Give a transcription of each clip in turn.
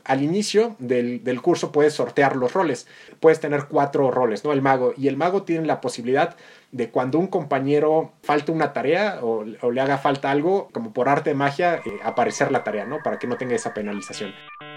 al inicio del curso puedes sortear los roles. Puedes tener 4 roles, ¿no? El mago. Y el mago tiene la posibilidad de cuando un compañero falte una tarea o le haga falta algo, como por arte de magia, aparecer la tarea, ¿no? Para que no tenga esa penalización.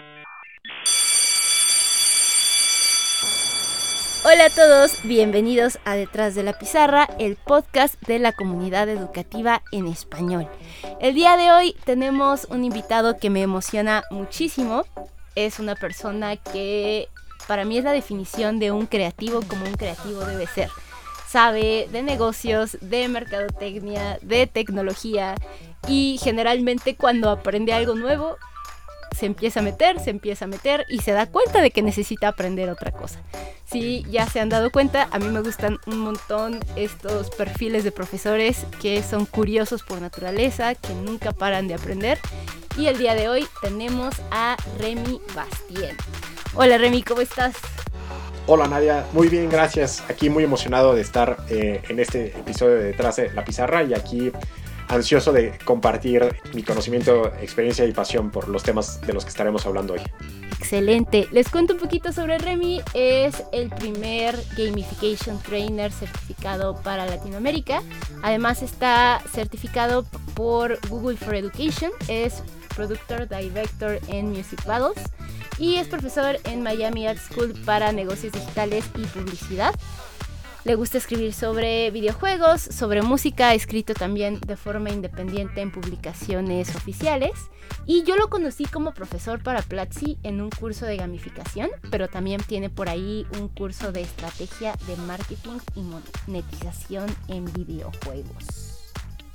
Hola a todos, bienvenidos a Detrás de la Pizarra, el podcast de la comunidad educativa en español. El día de hoy tenemos un invitado que me emociona muchísimo. Es una persona que para mí es la definición de un creativo como un creativo debe ser. Sabe de negocios, de mercadotecnia, de tecnología y generalmente cuando aprende algo nuevo se empieza a meter y se da cuenta de que necesita aprender otra cosa. Sí, ya se han dado cuenta, a mí me gustan un montón estos perfiles de profesores que son curiosos por naturaleza, que nunca paran de aprender. Y el día de hoy tenemos a Remy Bastien. Hola Remy, ¿cómo estás? Hola Nadia, muy bien, gracias. Aquí muy emocionado de estar en este episodio de Detrás de la Pizarra y aquí ansioso de compartir mi conocimiento, experiencia y pasión por los temas de los que estaremos hablando hoy. Excelente. Les cuento un poquito sobre Remy. Es el primer Gamification Trainer certificado para Latinoamérica. Además está certificado por Google for Education. Es Productor Director en Music Battles. Y es profesor en Miami Art School para negocios digitales y publicidad. Le gusta escribir sobre videojuegos, sobre música, ha escrito también de forma independiente en publicaciones oficiales. Y yo lo conocí como profesor para Platzi en un curso de gamificación, pero también tiene por ahí un curso de estrategia de marketing y monetización en videojuegos.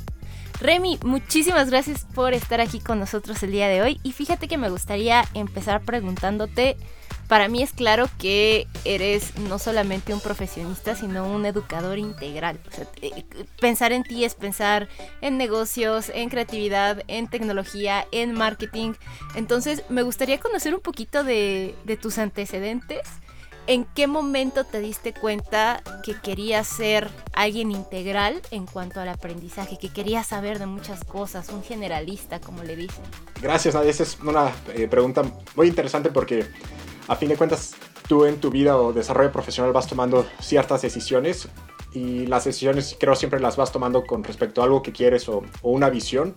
Remy, muchísimas gracias por estar aquí con nosotros el día de hoy. Y fíjate que me gustaría empezar preguntándote. Para mí es claro que eres no solamente un profesionista, sino un educador integral. O sea, pensar en ti es pensar en negocios, en creatividad, en tecnología, en marketing. Entonces, me gustaría conocer un poquito de tus antecedentes. ¿En qué momento te diste cuenta que querías ser alguien integral en cuanto al aprendizaje, que querías saber de muchas cosas, un generalista, como le dicen? Gracias, Nadia. Esa es una pregunta muy interesante porque a fin de cuentas, tú en tu vida o desarrollo profesional vas tomando ciertas decisiones y las decisiones creo siempre las vas tomando con respecto a algo que quieres o una visión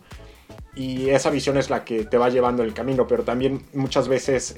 y esa visión es la que te va llevando el camino, pero también muchas veces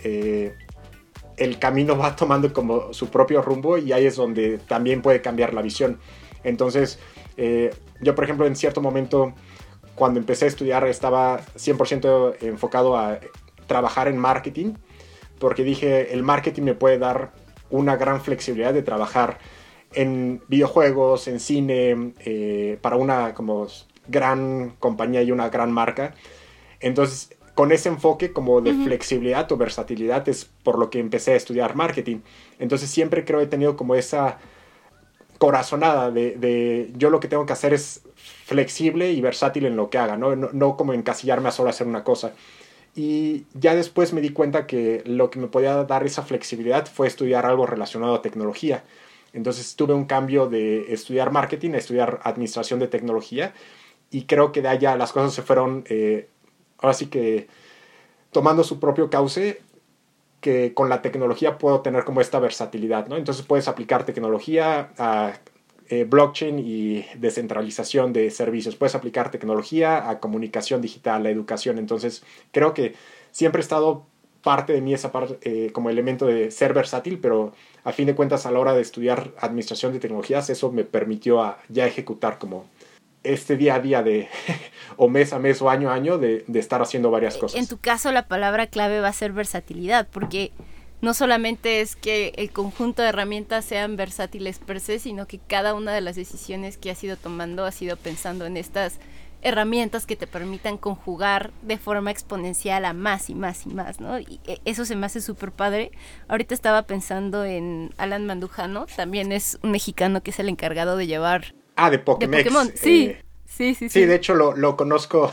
el camino va tomando como su propio rumbo y ahí es donde también puede cambiar la visión. Entonces, yo por ejemplo en cierto momento cuando empecé a estudiar estaba 100% enfocado a trabajar en marketing, porque dije, el marketing me puede dar una gran flexibilidad de trabajar en videojuegos, en cine, para una como gran compañía y una gran marca. Entonces, con ese enfoque como de flexibilidad o versatilidad es por lo que empecé a estudiar marketing. Entonces, siempre creo he tenido como esa corazonada de yo lo que tengo que hacer es flexible y versátil en lo que haga, no como encasillarme a solo hacer una cosa. Y ya después me di cuenta que lo que me podía dar esa flexibilidad fue estudiar algo relacionado a tecnología. Entonces tuve un cambio de estudiar marketing a estudiar administración de tecnología y creo que de allá las cosas se fueron, ahora sí que tomando su propio cauce, que con la tecnología puedo tener como esta versatilidad, ¿no? Entonces puedes aplicar tecnología a blockchain y descentralización de servicios. Puedes aplicar tecnología a comunicación digital, a educación. Entonces, creo que siempre ha estado parte de mí esa parte como elemento de ser versátil, pero a fin de cuentas a la hora de estudiar administración de tecnologías, eso me permitió ya ejecutar como este día a día de o mes a mes o año a año de estar haciendo varias cosas. En tu caso la palabra clave va a ser versatilidad, porque no solamente es que el conjunto de herramientas sean versátiles per se, sino que cada una de las decisiones que has ido tomando has ido pensando en estas herramientas que te permitan conjugar de forma exponencial a más y más y más, ¿no? Y eso se me hace súper padre. Ahorita estaba pensando en Alan Mandujano, también es un mexicano que es el encargado de llevar... de Pokémex. De Pokémon, sí. Sí. Sí, de hecho lo conozco.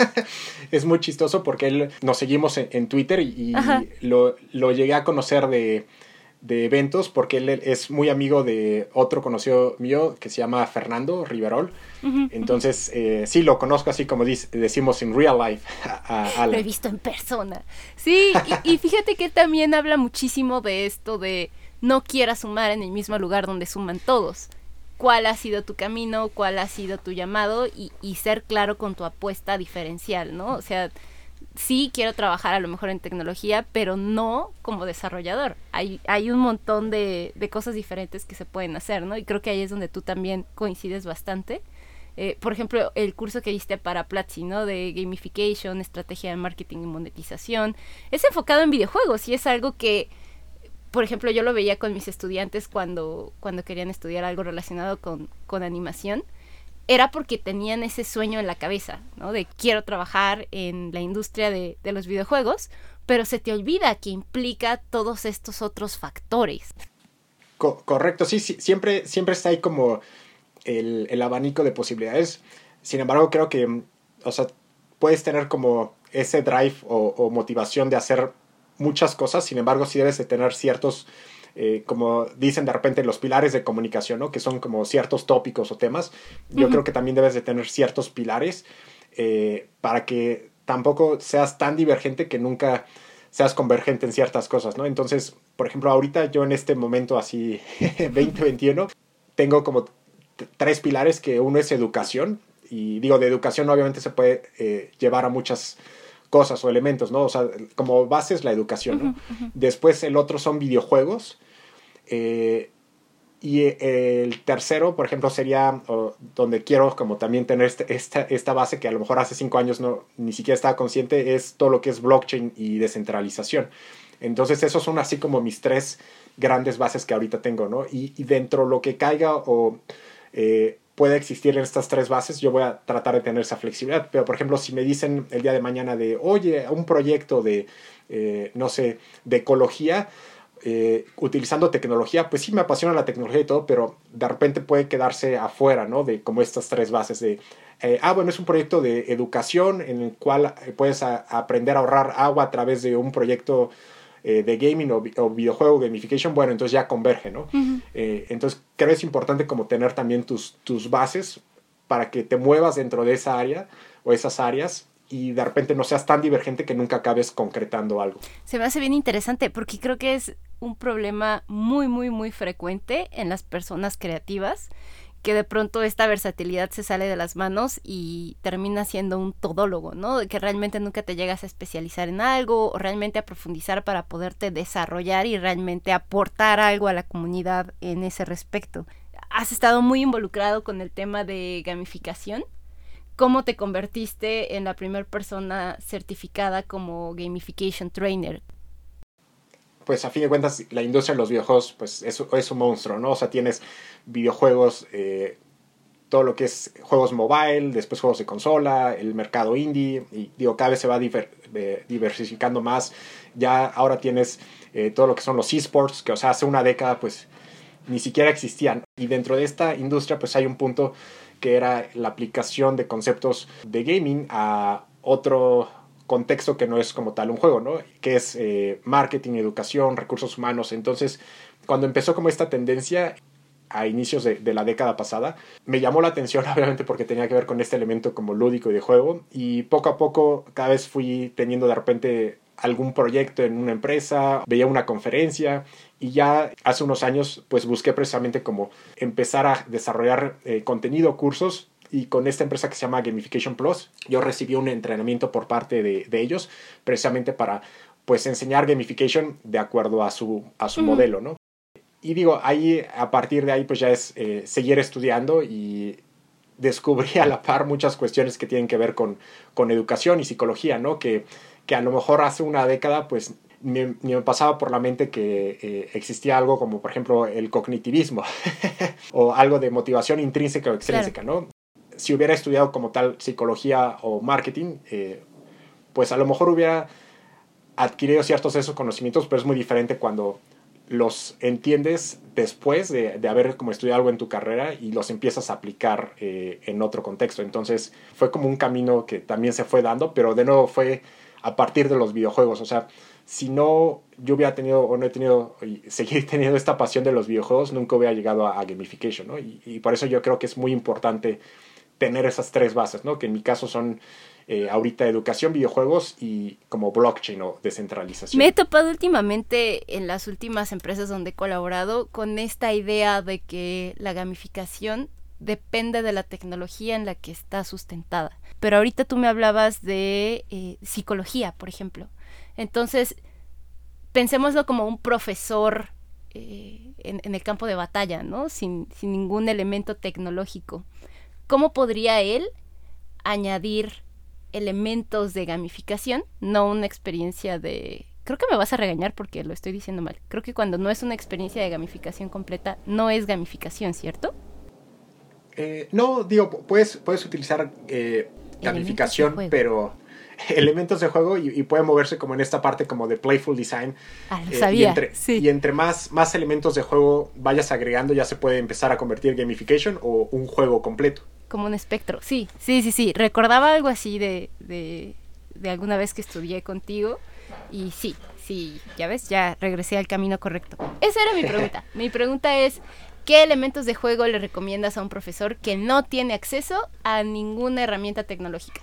Es muy chistoso porque nos seguimos en Twitter y lo llegué a conocer de de eventos, porque él es muy amigo de otro conocido mío que se llama Fernando Riverol. Entonces, sí, lo conozco así como decimos en real life a Alan. Lo he visto en persona. Sí, y fíjate que también habla muchísimo de esto de no quieras sumar en el mismo lugar donde suman todos. ¿Cuál ha sido tu camino? ¿Cuál ha sido tu llamado? Y ser claro con tu apuesta diferencial, ¿no? O sea, sí quiero trabajar a lo mejor en tecnología, pero no como desarrollador. Hay un montón de cosas diferentes que se pueden hacer, ¿no? Y creo que ahí es donde tú también coincides bastante. Por ejemplo, el curso que diste para Platzi, ¿no? De gamification, estrategia de marketing y monetización, es enfocado en videojuegos y es algo que, por ejemplo, yo lo veía con mis estudiantes cuando querían estudiar algo relacionado con animación. Era porque tenían ese sueño en la cabeza, ¿no? De quiero trabajar en la industria de los videojuegos, pero se te olvida que implica todos estos otros factores. Correcto, sí, siempre está ahí como el abanico de posibilidades. Sin embargo, creo que, o sea, puedes tener como ese drive o motivación de hacer muchas cosas. Sin embargo, sí debes de tener ciertos, como dicen de repente, los pilares de comunicación, ¿no? Que son como ciertos tópicos o temas. Yo creo que también debes de tener ciertos pilares para que tampoco seas tan divergente que nunca seas convergente en ciertas cosas, ¿no? Entonces, por ejemplo, ahorita yo en este momento así 2021 tengo como 3 pilares, que uno es educación, y digo, de educación obviamente se puede llevar a muchas cosas o elementos, ¿no? O sea, como base es la educación, ¿no? Después el otro son videojuegos, y el tercero, por ejemplo, sería donde quiero como también tener esta base que a lo mejor hace 5 años ni siquiera estaba consciente, es todo lo que es blockchain y descentralización. Entonces esos son así como mis 3 grandes bases que ahorita tengo, ¿no? Y dentro de lo que caiga o puede existir en estas 3 bases, yo voy a tratar de tener esa flexibilidad. Pero, por ejemplo, si me dicen el día de mañana de, oye, un proyecto de, no sé, de ecología, utilizando tecnología, pues sí me apasiona la tecnología y todo, pero de repente puede quedarse afuera, ¿no? De como estas 3 bases de, bueno, es un proyecto de educación en el cual puedes aprender a ahorrar agua a través de un proyecto de gaming o videojuego, gamification. Bueno, entonces ya converge, ¿no? Entonces creo que es importante como tener también tus bases para que te muevas dentro de esa área o esas áreas y de repente no seas tan divergente que nunca acabes concretando algo. Se me hace bien interesante porque creo que es un problema muy, muy, muy frecuente en las personas creativas, que de pronto esta versatilidad se sale de las manos y termina siendo un todólogo, ¿no? De que realmente nunca te llegas a especializar en algo o realmente a profundizar para poderte desarrollar y realmente aportar algo a la comunidad en ese respecto. Has estado muy involucrado con el tema de gamificación. ¿Cómo te convertiste en la primera persona certificada como gamification trainer? Pues a fin de cuentas la industria de los videojuegos pues es un monstruo, ¿no? O sea, tienes videojuegos, todo lo que es juegos mobile, después juegos de consola, el mercado indie, y digo, cada vez se va diversificando más. Ya ahora tienes todo lo que son los esports, que o sea, hace una década pues ni siquiera existían. Y dentro de esta industria pues hay un punto que era la aplicación de conceptos de gaming a otro contexto que no es como tal un juego, ¿no? Que es marketing, educación, recursos humanos. Entonces, cuando empezó como esta tendencia a inicios de la década pasada, me llamó la atención obviamente porque tenía que ver con este elemento como lúdico y de juego, y poco a poco cada vez fui teniendo de repente algún proyecto en una empresa, veía una conferencia, y ya hace unos años pues busqué precisamente como empezar a desarrollar contenido, cursos. Y con esta empresa que se llama Gamification Plus, yo recibí un entrenamiento por parte de ellos, precisamente para pues enseñar gamification de acuerdo a su modelo, ¿no? Y digo, ahí a partir de ahí pues ya es seguir estudiando, y descubrí a la par muchas cuestiones que tienen que ver con educación y psicología, ¿no? Que a lo mejor hace una década pues ni me pasaba por la mente que existía algo como, por ejemplo, el cognitivismo o algo de motivación intrínseca o extrínseca, claro, ¿no? Si hubiera estudiado como tal psicología o marketing, pues a lo mejor hubiera adquirido ciertos de esos conocimientos, pero es muy diferente cuando los entiendes después de haber como estudiado algo en tu carrera y los empiezas a aplicar en otro contexto. Entonces fue como un camino que también se fue dando, pero de nuevo fue a partir de los videojuegos. O sea, si no yo hubiera tenido o no he tenido y seguir teniendo esta pasión de los videojuegos, nunca hubiera llegado a gamification, ¿no? Y por eso yo creo que es muy importante tener esas tres bases, ¿no? Que en mi caso son ahorita educación, videojuegos y como blockchain o descentralización. Me he topado últimamente en las últimas empresas donde he colaborado con esta idea de que la gamificación depende de la tecnología en la que está sustentada. Pero ahorita tú me hablabas de psicología, por ejemplo. Entonces, pensémoslo como un profesor en el campo de batalla, ¿no? Sin ningún elemento tecnológico. ¿Cómo podría él añadir elementos de gamificación? No una experiencia de... Creo que me vas a regañar porque lo estoy diciendo mal. Creo que cuando no es una experiencia de gamificación completa, no es gamificación, ¿cierto? No, digo, puedes utilizar gamificación, pero elementos de juego y puede moverse como en esta parte como de playful design. Lo sabía, y entre más elementos de juego vayas agregando, ya se puede empezar a convertir en gamification o un juego completo. Como un espectro, sí. Recordaba algo así de alguna vez que estudié contigo y sí, ya ves, ya regresé al camino correcto. Esa era mi pregunta. Mi pregunta es, ¿qué elementos de juego le recomiendas a un profesor que no tiene acceso a ninguna herramienta tecnológica?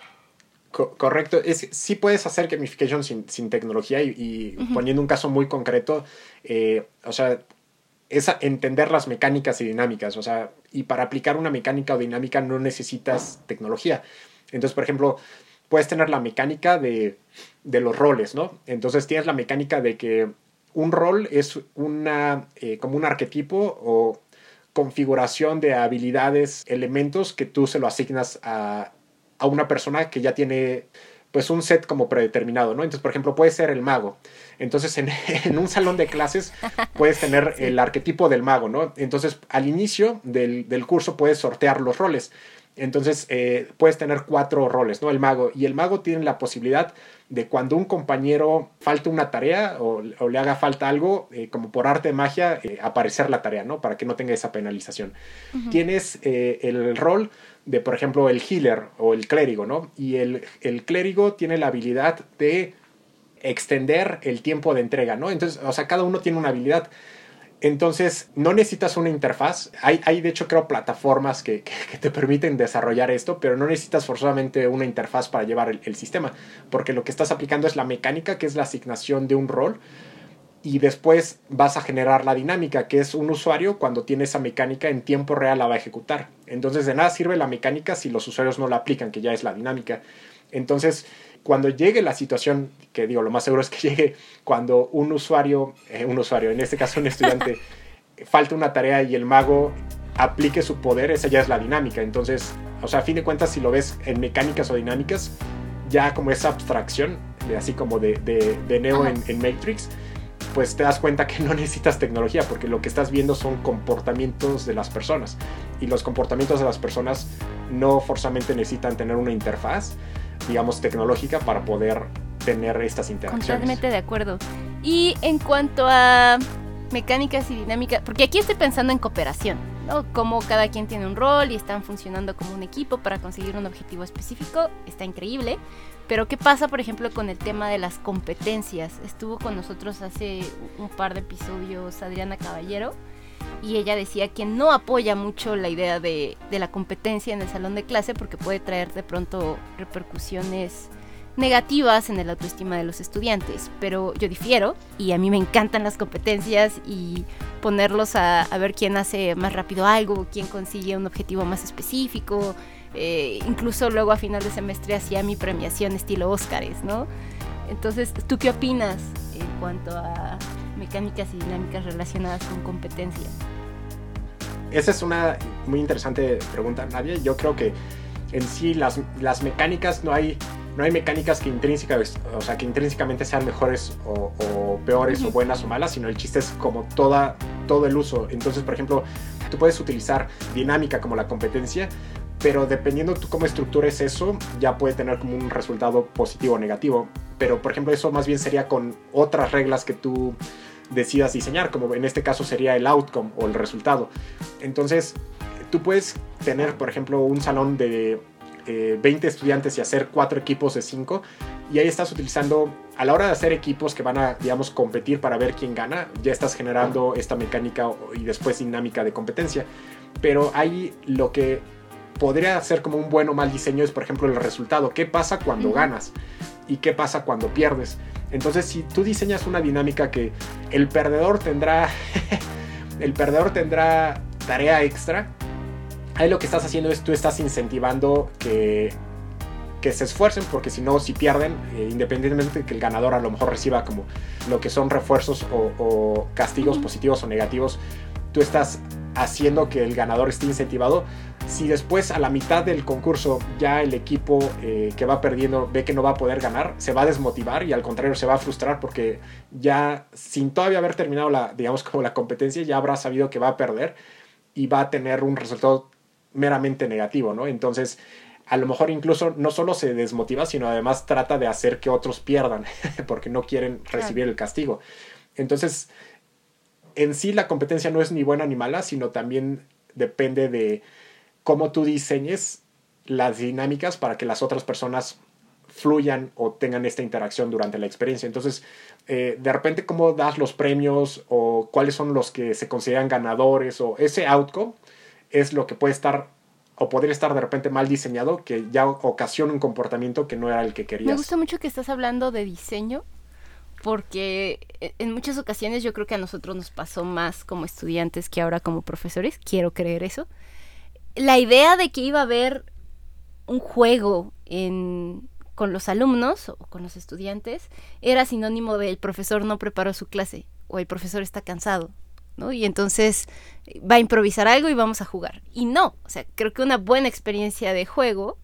Correcto, sí puedes hacer gamification sin tecnología y poniendo un caso muy concreto, o sea, es entender las mecánicas y dinámicas, o sea, y para aplicar una mecánica o dinámica no necesitas tecnología. Entonces, por ejemplo, puedes tener la mecánica de los roles, ¿no? Entonces tienes la mecánica de que un rol es como un arquetipo o configuración de habilidades, elementos que tú se lo asignas a una persona que ya tiene pues un set como predeterminado, ¿no? Entonces, por ejemplo, puede ser el mago. Entonces, en un salón de clases puedes tener el arquetipo del mago, ¿no? Entonces, al inicio del curso puedes sortear los roles. Entonces, puedes tener 4 roles, ¿no? El mago. Y el mago tiene la posibilidad de cuando un compañero falte una tarea o le haga falta algo, como por arte de magia, aparecer la tarea, ¿no? Para que no tenga esa penalización. Uh-huh. Tienes el rol de, por ejemplo, el healer o el clérigo, ¿no? Y el clérigo tiene la habilidad de extender el tiempo de entrega, ¿no? Entonces, o sea, cada uno tiene una habilidad. Entonces, no necesitas una interfaz. Hay de hecho, creo, plataformas que te permiten desarrollar esto, pero no necesitas forzosamente una interfaz para llevar el sistema, porque lo que estás aplicando es la mecánica, que es la asignación de un rol, y después vas a generar la dinámica, que es un usuario cuando tiene esa mecánica en tiempo real la va a ejecutar. Entonces, de nada sirve la mecánica si los usuarios no la aplican, que ya es la dinámica. Entonces, cuando llegue la situación, que digo, lo más seguro es que llegue cuando un usuario, en este caso un estudiante, falta una tarea y el mago aplique su poder, esa ya es la dinámica. Entonces, o sea, a fin de cuentas, si lo ves en mecánicas o dinámicas, ya como esa abstracción, así como de Neo en Matrix, pues te das cuenta que no necesitas tecnología, porque lo que estás viendo son comportamientos de las personas. Y los comportamientos de las personas no forzosamente necesitan tener una interfaz, digamos, tecnológica para poder tener estas interacciones. Totalmente de acuerdo. Y en cuanto a mecánicas y dinámicas, porque aquí estoy pensando en cooperación, ¿no? Como cada quien tiene un rol y están funcionando como un equipo para conseguir un objetivo específico, está increíble. Pero ¿qué pasa, por ejemplo, con el tema de las competencias? Estuvo con nosotros hace un par de episodios Adriana Caballero, y ella decía que no apoya mucho la idea de la competencia en el salón de clase porque puede traer de pronto repercusiones negativas en el autoestima de los estudiantes. Pero yo difiero, y a mí me encantan las competencias y ponerlos a ver quién hace más rápido algo, quién consigue un objetivo más específico. Incluso luego a final de semestre hacía mi premiación estilo Óscares, ¿no? Entonces, ¿tú qué opinas en cuanto a mecánicas y dinámicas relacionadas con competencia? Esa es una muy interesante pregunta, Nadia. Yo creo que en sí las mecánicas no hay mecánicas que intrínsecamente sean mejores o peores o buenas o malas, sino el chiste es como todo el uso. Entonces, por ejemplo, tú puedes utilizar dinámica como la competencia, pero dependiendo tú cómo estructures eso, ya puede tener como un resultado positivo o negativo. Pero, por ejemplo, eso más bien sería con otras reglas que tú decidas diseñar, como en este caso sería el outcome o el resultado. Entonces, tú puedes tener, por ejemplo, un salón de 20 estudiantes y hacer 4 equipos de 5, y ahí estás utilizando a la hora de hacer equipos que van a, digamos, competir para ver quién gana, ya estás generando esta mecánica y después dinámica de competencia. Pero ahí lo que podría ser como un buen o mal diseño es, por ejemplo, el resultado. ¿Qué pasa cuando ganas? ¿Y qué pasa cuando pierdes? Entonces, si tú diseñas una dinámica que el perdedor tendrá tarea extra, ahí lo que estás haciendo es tú estás incentivando que se esfuercen, porque si no, si pierden, independientemente de que el ganador a lo mejor reciba como lo que son refuerzos o castigos positivos o negativos, tú estás haciendo que el ganador esté incentivado. Si después a la mitad del concurso ya el equipo que va perdiendo ve que no va a poder ganar, se va a desmotivar y al contrario se va a frustrar, porque ya sin todavía haber terminado digamos como la competencia, ya habrá sabido que va a perder y va a tener un resultado meramente negativo, ¿no? Entonces, a lo mejor incluso no solo se desmotiva, sino además trata de hacer que otros pierdan porque no quieren recibir el castigo. Entonces, en sí la competencia no es ni buena ni mala, sino también depende de cómo tú diseñes las dinámicas para que las otras personas fluyan o tengan esta interacción durante la experiencia. Entonces, de repente, cómo das los premios o cuáles son los que se consideran ganadores, o ese outcome es lo que puede estar o podría estar de repente mal diseñado, que ya ocasiona un comportamiento que no era el que querías. Me gusta mucho que estás hablando de diseño, porque en muchas ocasiones yo creo que a nosotros nos pasó más como estudiantes que ahora como profesores, quiero creer eso. La idea de que iba a haber un juego con los alumnos o con los estudiantes era sinónimo de el profesor no preparó su clase o el profesor está cansado, ¿no? Y entonces va a improvisar algo y vamos a jugar. Y no, o sea, creo que una buena experiencia de juego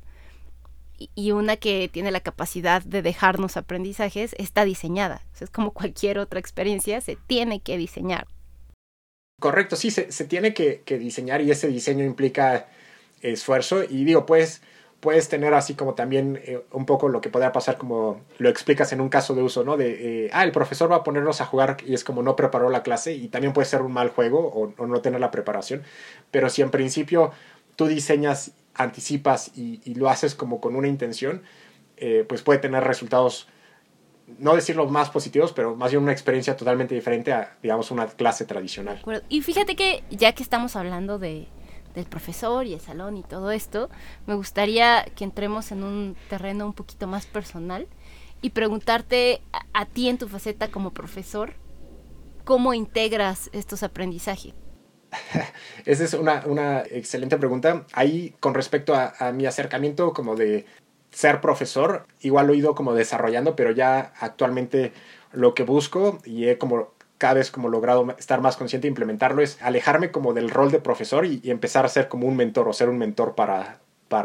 y una que tiene la capacidad de dejarnos aprendizajes está diseñada. O sea, es como cualquier otra experiencia, se tiene que diseñar. Correcto, sí, se tiene que diseñar, y ese diseño implica esfuerzo. Y digo, puedes tener así como también un poco lo que podría pasar, como lo explicas en un caso de uso, ¿no? El profesor va a ponernos a jugar y es como no preparó la clase, y también puede ser un mal juego o no tener la preparación. Pero si en principio tú diseñas, anticipas y lo haces como con una intención, pues puede tener resultados, no decirlo más positivos, pero más bien una experiencia totalmente diferente a, digamos, una clase tradicional. Y fíjate que ya que estamos hablando del profesor y el salón y todo esto, me gustaría que entremos en un terreno un poquito más personal y preguntarte a ti en tu faceta como profesor, ¿cómo integras estos aprendizajes? Esa es una excelente pregunta. Ahí, con respecto a mi acercamiento como de ser profesor, igual lo he ido como desarrollando, pero ya actualmente lo que busco, y he como cada vez como logrado estar más consciente de implementarlo, es alejarme como del rol de profesor y empezar a ser como un mentor, o ser un mentor para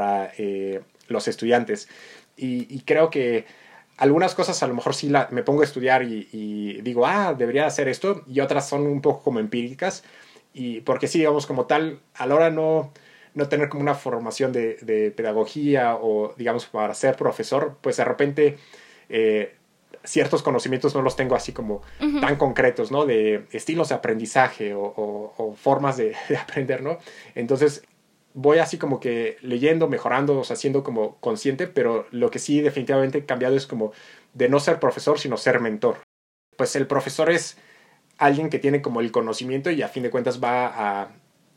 los estudiantes. Y creo que algunas cosas a lo mejor sí me pongo a estudiar y digo, debería hacer esto, y otras son un poco como empíricas, y porque sí, digamos, como tal, a la hora no tener como una formación de pedagogía o, digamos, para ser profesor, pues de repente ciertos conocimientos no los tengo así como tan concretos, ¿no? De estilos de aprendizaje o formas de aprender, ¿no? Entonces voy así como que leyendo, mejorando, o sea, siendo como consciente, pero lo que sí definitivamente he cambiado es como de no ser profesor, sino ser mentor. Pues el profesor es alguien que tiene como el conocimiento y a fin de cuentas va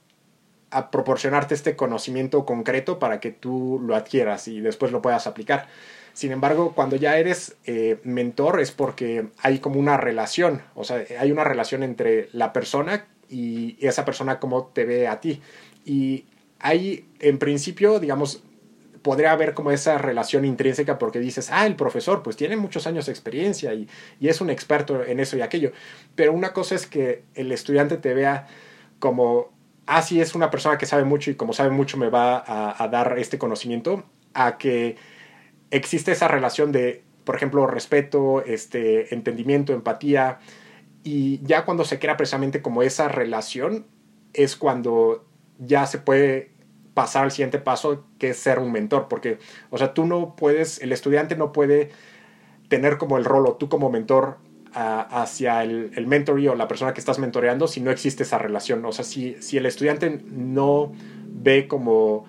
a proporcionarte este conocimiento concreto para que tú lo adquieras y después lo puedas aplicar. Sin embargo, cuando ya eres mentor, es porque hay como una relación, o sea, hay una relación entre la persona y esa persona cómo te ve a ti. Y ahí, en principio, digamos, podría haber como esa relación intrínseca, porque dices, el profesor pues tiene muchos años de experiencia y es un experto en eso y aquello. Pero una cosa es que el estudiante te vea como, sí, es una persona que sabe mucho y como sabe mucho me va a dar este conocimiento, a que existe esa relación de, por ejemplo, respeto, entendimiento, empatía. Y ya cuando se crea precisamente como esa relación, es cuando ya se puede pasar al siguiente paso, que es ser un mentor. Porque, o sea, el estudiante no puede tener como el rol, o tú como mentor, hacia el mentoree o la persona que estás mentoreando, si no existe esa relación. O sea, si el estudiante no ve como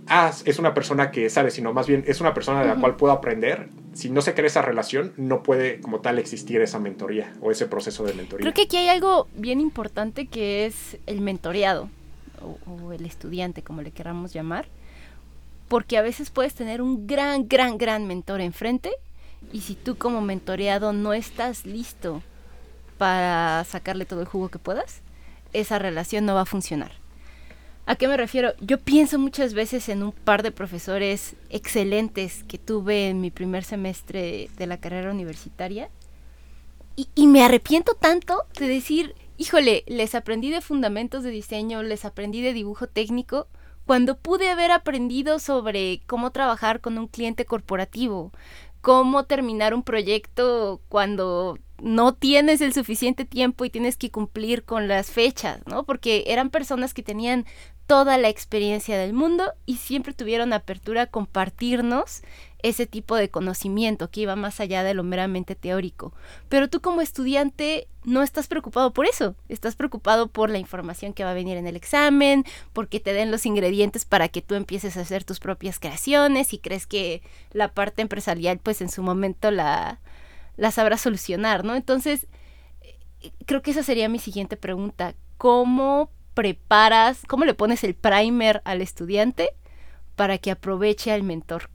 es una persona que sabe, sino más bien es una persona de la cual puedo aprender. Si no se crea esa relación, no puede como tal existir esa mentoría o ese proceso de mentoría. Creo que aquí hay algo bien importante que es el mentoreado o el estudiante, como le queramos llamar, porque a veces puedes tener un gran mentor enfrente y si tú como mentoreado no estás listo para sacarle todo el jugo que puedas, esa relación no va a funcionar. ¿A qué me refiero? Yo pienso muchas veces en un par de profesores excelentes que tuve en mi primer semestre de la carrera universitaria y me arrepiento tanto de decir, híjole, les aprendí de fundamentos de diseño, les aprendí de dibujo técnico, cuando pude haber aprendido sobre cómo trabajar con un cliente corporativo, cómo terminar un proyecto cuando no tienes el suficiente tiempo y tienes que cumplir con las fechas, ¿no? Porque eran personas que tenían toda la experiencia del mundo y siempre tuvieron apertura a compartirnos ese tipo de conocimiento que iba más allá de lo meramente teórico. Pero tú como estudiante no estás preocupado por eso, estás preocupado por la información que va a venir en el examen, porque te den los ingredientes para que tú empieces a hacer tus propias creaciones y crees que la parte empresarial pues en su momento la sabrá solucionar, ¿no? Entonces, creo que esa sería mi siguiente pregunta. ¿Cómo preparas, cómo le pones el primer al estudiante para que aproveche al mentor?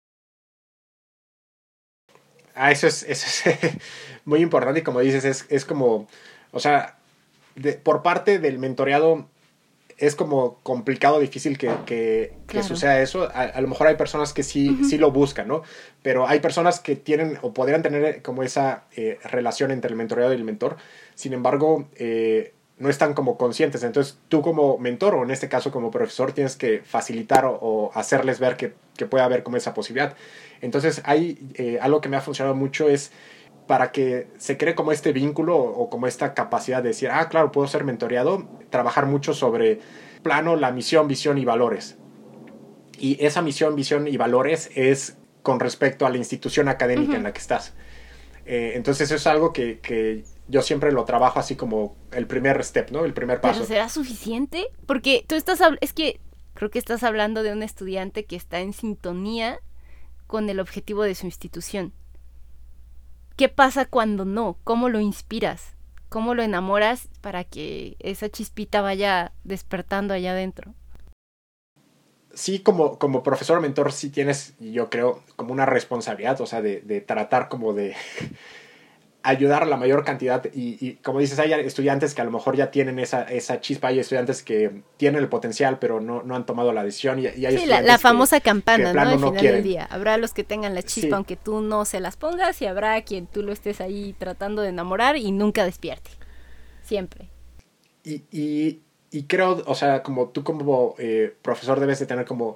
Eso es muy importante y como dices, es como, o sea, por parte del mentoreado es como complicado, difícil que suceda eso. A lo mejor hay personas que sí lo buscan, ¿no? Pero hay personas que tienen o podrían tener como esa relación entre el mentoreado y el mentor. Sin embargo, no están como conscientes. Entonces tú como mentor o en este caso como profesor tienes que facilitar o hacerles ver que puede haber como esa posibilidad. Entonces hay algo que me ha funcionado mucho es para que se cree como este vínculo o como esta capacidad de decir, claro, puedo ser mentoreado, trabajar mucho sobre plano, la misión, visión y valores. Y esa misión, visión y valores es con respecto a la institución académica en la que estás. Entonces eso es algo que yo siempre lo trabajo así como el primer step, ¿no? El primer paso. ¿Pero será suficiente? Porque tú es que creo que estás hablando de un estudiante que está en sintonía con el objetivo de su institución. ¿Qué pasa cuando no? ¿Cómo lo inspiras? ¿Cómo lo enamoras para que esa chispita vaya despertando allá adentro? Sí, como profesor o mentor sí tienes, yo creo, como una responsabilidad, o sea, de tratar como de ayudar a la mayor cantidad y como dices, hay estudiantes que a lo mejor ya tienen esa chispa, hay estudiantes que tienen el potencial pero no han tomado la decisión y hay sí, la famosa campana, ¿no? Al final del día. Habrá los que tengan la chispa aunque tú no se las pongas y habrá quien tú lo estés ahí tratando de enamorar y nunca despierte. Siempre. Y creo, o sea, como tú como profesor debes de tener como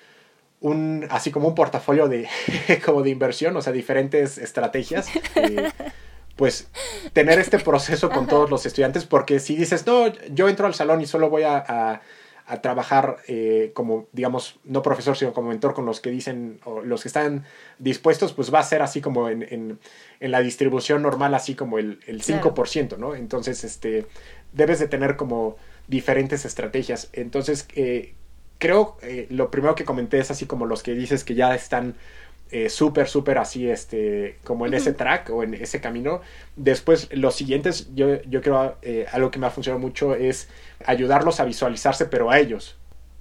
así como un portafolio de como de inversión, o sea, diferentes estrategias. Pues tener este proceso con todos los estudiantes, porque si dices, no, yo entro al salón y solo voy a trabajar como, digamos, no profesor, sino como mentor con los que dicen, o los que están dispuestos, pues va a ser así como en la distribución normal, así como el 5%, ¿no? Entonces, debes de tener como diferentes estrategias. Entonces, creo, lo primero que comenté es así como los que dices que ya están súper así, como en ese track o en ese camino. Después, los siguientes, yo creo, algo que me ha funcionado mucho es ayudarlos a visualizarse, pero a ellos.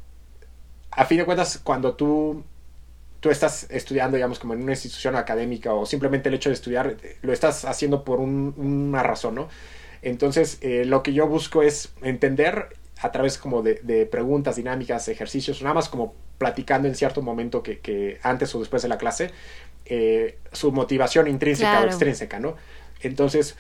A fin de cuentas, cuando tú estás estudiando, digamos, como en una institución académica o simplemente el hecho de estudiar, lo estás haciendo por una razón, ¿no? Entonces, lo que yo busco es entender a través como de preguntas, dinámicas, ejercicios, nada más como platicando en cierto momento que antes o después de la clase, su motivación intrínseca o extrínseca, ¿no? Entonces,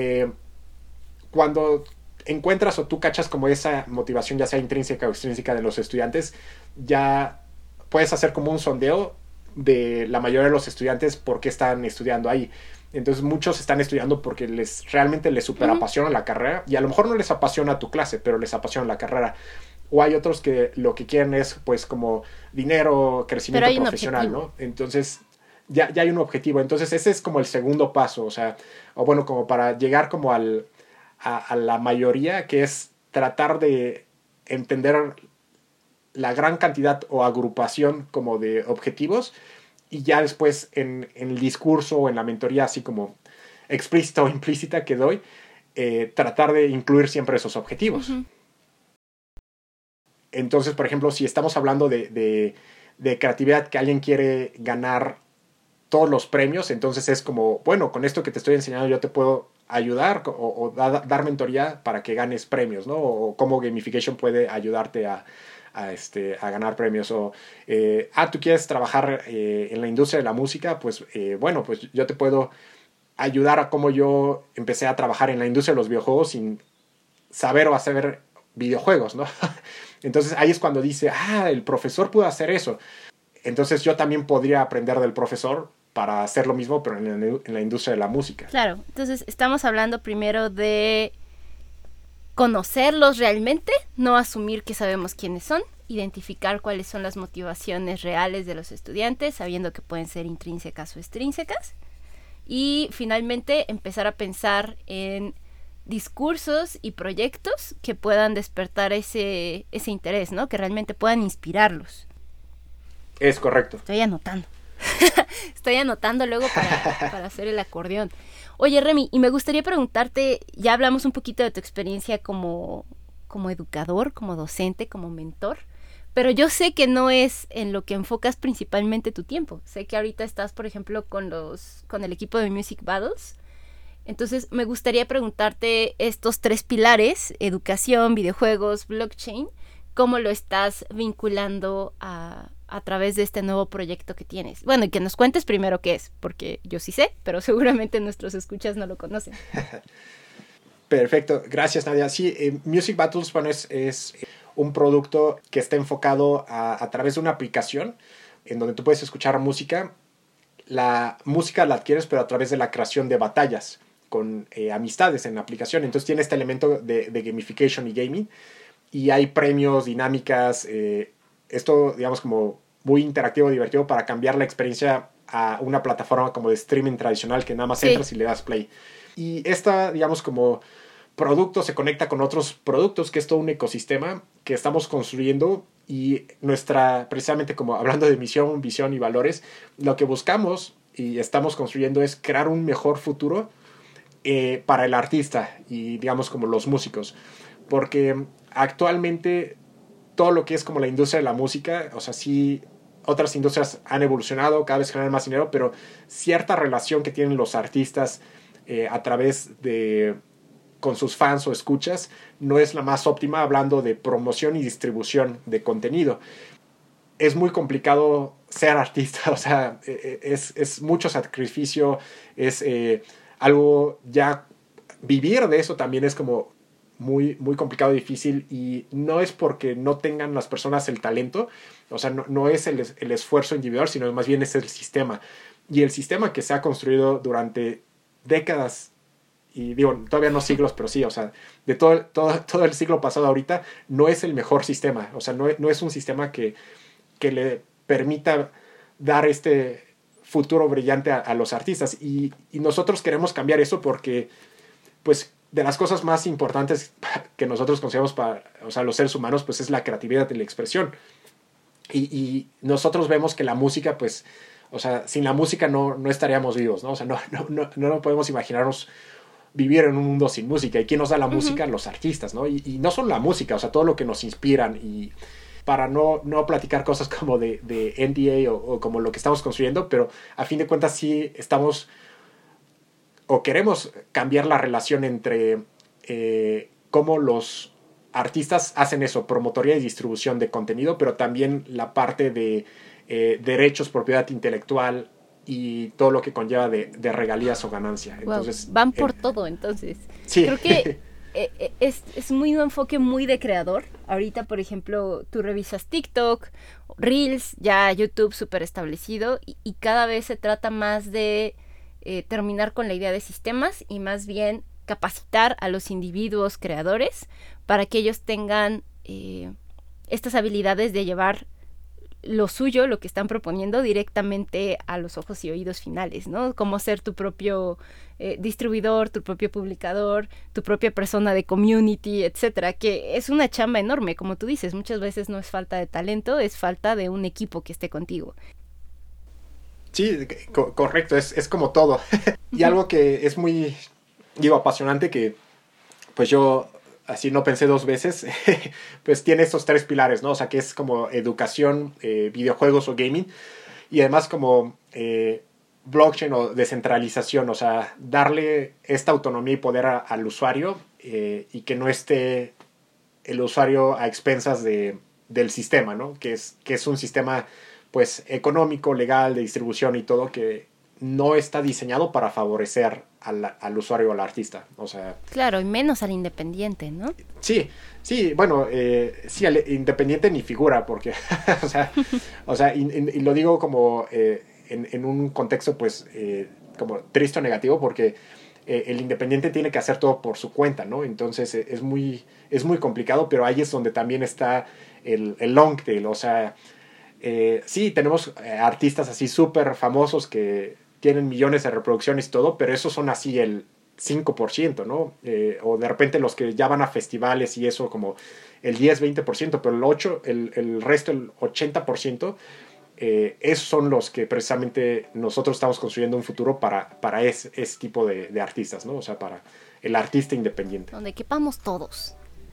cuando encuentras o tú cachas como esa motivación, ya sea intrínseca o extrínseca de los estudiantes, ya puedes hacer como un sondeo de la mayoría de los estudiantes por qué están estudiando ahí. Entonces muchos están estudiando porque realmente les super apasiona la carrera y a lo mejor no les apasiona tu clase, pero les apasiona la carrera. O hay otros que lo que quieren es pues como dinero, crecimiento profesional, ¿no? Entonces ya hay un objetivo. Entonces ese es como el segundo paso, o sea, o bueno, como para llegar como a la mayoría, que es tratar de entender la gran cantidad o agrupación como de objetivos, y ya después en el discurso o en la mentoría así como explícita o implícita que doy, tratar de incluir siempre esos objetivos. Uh-huh. Entonces, por ejemplo, si estamos hablando de creatividad, que alguien quiere ganar todos los premios, entonces es como, bueno, con esto que te estoy enseñando yo te puedo ayudar o dar mentoría para que ganes premios, ¿no? O cómo gamification puede ayudarte a ganar premios. O, tú quieres trabajar en la industria de la música, pues, bueno, pues yo te puedo ayudar a cómo yo empecé a trabajar en la industria de los videojuegos sin saber o hacer videojuegos, ¿no? Entonces ahí es cuando dice, el profesor pudo hacer eso. Entonces yo también podría aprender del profesor para hacer lo mismo, pero en la industria de la música. Claro, entonces estamos hablando primero de conocerlos realmente, no asumir que sabemos quiénes son, identificar cuáles son las motivaciones reales de los estudiantes, sabiendo que pueden ser intrínsecas o extrínsecas, y finalmente empezar a pensar en discursos y proyectos que puedan despertar ese interés, ¿no? Que realmente puedan inspirarlos. Es correcto. Estoy anotando. Estoy anotando luego para hacer el acordeón. Oye, Remy, y me gustaría preguntarte, ya hablamos un poquito de tu experiencia como educador, como docente, como mentor, pero yo sé que no es en lo que enfocas principalmente tu tiempo. Sé que ahorita estás, por ejemplo, con el equipo de Music Battles. Entonces, me gustaría preguntarte estos 3 pilares, educación, videojuegos, blockchain, ¿cómo lo estás vinculando a través de este nuevo proyecto que tienes? Bueno, y que nos cuentes primero qué es, porque yo sí sé, pero seguramente nuestros escuchas no lo conocen. Perfecto, gracias, Nadia. Sí, Music Battles, bueno, es un producto que está enfocado a través de una aplicación en donde tú puedes escuchar música. La música la adquieres, pero a través de la creación de batallas con amistades en la aplicación. Entonces tiene este elemento de gamification y gaming, y hay premios, dinámicas, esto, digamos, como muy interactivo, divertido, para cambiar la experiencia a una plataforma como de streaming tradicional, que nada más entras y le das play. Y esta, digamos, como producto se conecta con otros productos, que es todo un ecosistema que estamos construyendo, y precisamente como hablando de misión, visión y valores, lo que buscamos y estamos construyendo es crear un mejor futuro para el artista y, digamos, como los músicos. Porque actualmente todo lo que es como la industria de la música, o sea, sí, otras industrias han evolucionado, cada vez generan más dinero, pero cierta relación que tienen los artistas a través con sus fans o escuchas no es la más óptima, hablando de promoción y distribución de contenido. Es muy complicado ser artista, o sea, es mucho sacrificio, es algo ya, vivir de eso también es como muy, muy complicado y difícil, y no es porque no tengan las personas el talento, o sea, no es el esfuerzo individual, sino más bien es el sistema. Y el sistema que se ha construido durante décadas, y digo, todavía no siglos, pero sí, o sea, de todo el siglo pasado ahorita, no es el mejor sistema. O sea, no es un sistema que le permita dar este futuro brillante a los artistas. Y nosotros queremos cambiar eso porque, pues, de las cosas más importantes que nosotros consideramos o sea, los seres humanos, pues es la creatividad y la expresión. Y nosotros vemos que la música, pues, o sea, sin la música no estaríamos vivos, ¿no? O sea, no podemos imaginarnos vivir en un mundo sin música. ¿Y quién nos da la música? Los artistas, ¿no? Y no solo la música, o sea, todo lo que nos inspiran. Y para no platicar cosas como de NDA o como lo que estamos construyendo, pero a fin de cuentas sí estamos o queremos cambiar la relación entre cómo los artistas hacen eso, promotoría y distribución de contenido, pero también la parte de derechos, propiedad intelectual y todo lo que conlleva de regalías o ganancia. Entonces, wow, van por todo, entonces. Sí. Creo que es muy un enfoque muy de creador. Ahorita, por ejemplo, tú revisas TikTok, Reels, ya YouTube súper establecido, y cada vez se trata más de terminar con la idea de sistemas y más bien capacitar a los individuos creadores para que ellos tengan estas habilidades de llevar lo suyo, lo que están proponiendo directamente a los ojos y oídos finales, ¿no? Cómo ser tu propio distribuidor, tu propio publicador, tu propia persona de community, etcétera, que es una chamba enorme, como tú dices, muchas veces no es falta de talento, es falta de un equipo que esté contigo. Sí, correcto, es como todo. Y algo que es muy, apasionante, que pues yo así no pensé dos veces, pues tiene estos tres pilares, ¿no? O sea, que es como educación, videojuegos o gaming, y además como blockchain o descentralización, o sea, darle esta autonomía y poder al usuario, y que no esté el usuario a expensas del sistema, ¿no? Que es un sistema pues económico, legal, de distribución y todo, que no está diseñado para favorecer al usuario o al artista. O sea, claro, y menos al independiente, ¿no? Sí, bueno, sí, al independiente ni figura, porque, o sea, y lo digo como en un contexto, pues, como triste o negativo, porque el independiente tiene que hacer todo por su cuenta, ¿no? Entonces es muy complicado, pero ahí es donde también está el long tail. O sea, sí, tenemos artistas así súper famosos que tienen millones de reproducciones y todo, pero esos son así el 5%, ¿no? O de repente los que ya van a festivales y eso, como el 10-20%, pero el resto, el 80%, esos son los que precisamente nosotros estamos construyendo un futuro para ese tipo de artistas, ¿no? O sea, para el artista independiente. Donde quepamos todos.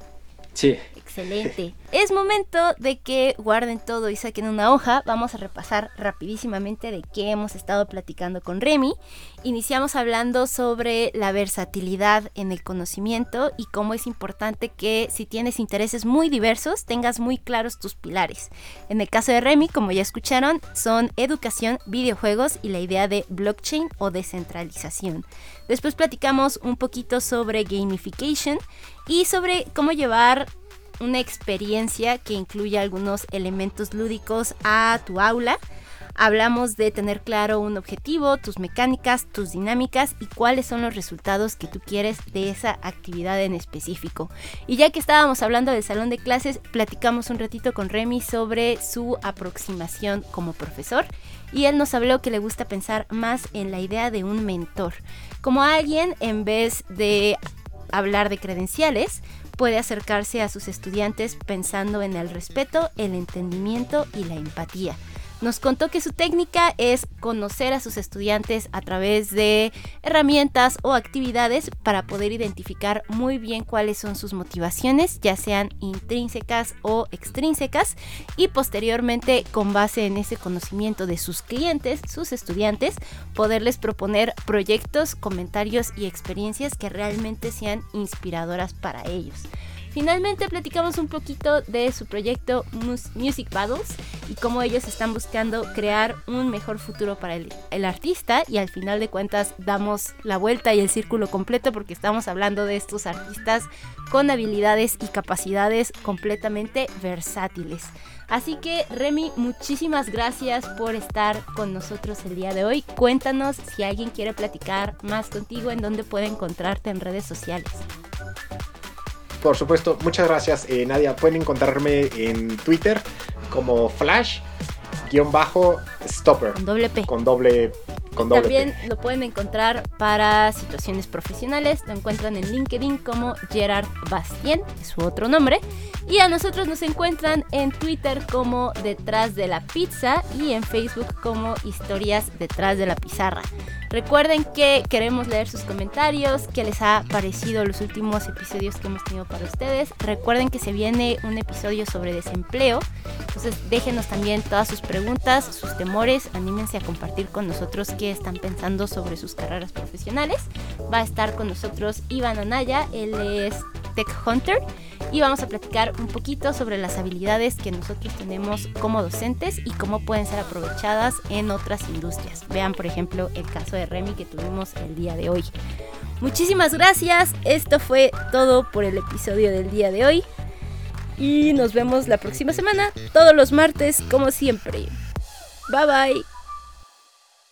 Sí. Excelente. Es momento de que guarden todo y saquen una hoja. Vamos a repasar rapidísimamente de qué hemos estado platicando con Remy. Iniciamos hablando sobre la versatilidad en el conocimiento y cómo es importante que si tienes intereses muy diversos, tengas muy claros tus pilares. En el caso de Remy, como ya escucharon, son educación, videojuegos y la idea de blockchain o descentralización. Después platicamos un poquito sobre gamification y sobre cómo llevar una experiencia que incluya algunos elementos lúdicos a tu aula. Hablamos de tener claro un objetivo, tus mecánicas, tus dinámicas y cuáles son los resultados que tú quieres de esa actividad en específico. Y ya que estábamos hablando del salón de clases, platicamos un ratito con Remy sobre su aproximación como profesor y él nos habló que le gusta pensar más en la idea de un mentor, como alguien en vez de hablar de credenciales, puede acercarse a sus estudiantes pensando en el respeto, el entendimiento y la empatía. Nos contó que su técnica es conocer a sus estudiantes a través de herramientas o actividades para poder identificar muy bien cuáles son sus motivaciones, ya sean intrínsecas o extrínsecas, y posteriormente, con base en ese conocimiento de sus clientes, sus estudiantes, poderles proponer proyectos, comentarios y experiencias que realmente sean inspiradoras para ellos. Finalmente platicamos un poquito de su proyecto Music Battles y cómo ellos están buscando crear un mejor futuro para el artista, y al final de cuentas damos la vuelta y el círculo completo porque estamos hablando de estos artistas con habilidades y capacidades completamente versátiles. Así que Remy, muchísimas gracias por estar con nosotros el día de hoy. Cuéntanos si alguien quiere platicar más contigo, en dónde puede encontrarte en redes sociales. Por supuesto, muchas gracias, Nadia. Pueden encontrarme en Twitter como Flash_Stopper. Con doble P. Con doble También P. lo pueden encontrar para situaciones profesionales. Lo encuentran en LinkedIn como Gerard Bastien, es su otro nombre. Y a nosotros nos encuentran en Twitter como Detrás de la Pizza y en Facebook como Historias Detrás de la Pizarra. Recuerden que queremos leer sus comentarios, qué les ha parecido los últimos episodios que hemos tenido para ustedes. Recuerden que se viene un episodio sobre desempleo, entonces déjenos también todas sus preguntas, sus temores, anímense a compartir con nosotros qué están pensando sobre sus carreras profesionales. Va a estar con nosotros Iván Anaya, él es Tech Hunter, y vamos a platicar un poquito sobre las habilidades que nosotros tenemos como docentes y cómo pueden ser aprovechadas en otras industrias. Vean, por ejemplo, el caso de Remy que tuvimos el día de hoy. Muchísimas gracias, esto fue todo por el episodio del día de hoy y nos vemos la próxima semana, todos los martes como siempre. Bye bye.